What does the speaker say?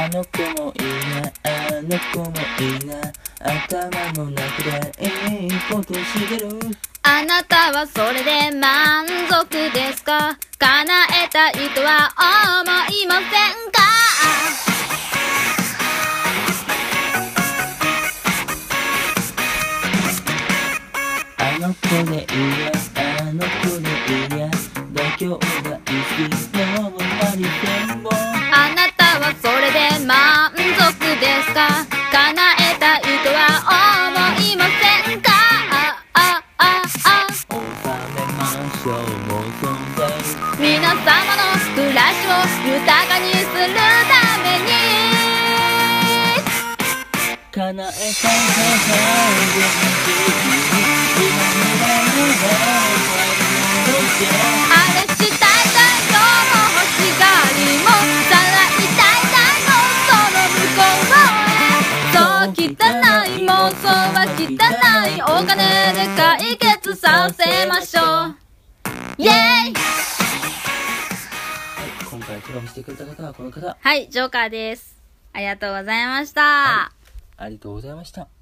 あの子もいいな、あの子もいいな、頭の中でいいことしてる。 あなたはそれで満足ですか？叶えたいとは思いませんか？ あの子でいいや、あの子でいいや、妥協が好きのハリセンボン。 あなたはそれで満足ですか？叶えたいとは思いませんか？ 収めましょうもう存在。 皆様の暮らしを豊かにするために叶えたい現実に今のまあれしたい太陽も星がりもさらいたい太陽その向こうへ。そう汚い妄想は汚いお金で解決させましょう。イエーイ。 今回手紙してくれた方はこの方。 はい、ジョーカーです。ありがとうございました。 はい、ありがとうございました。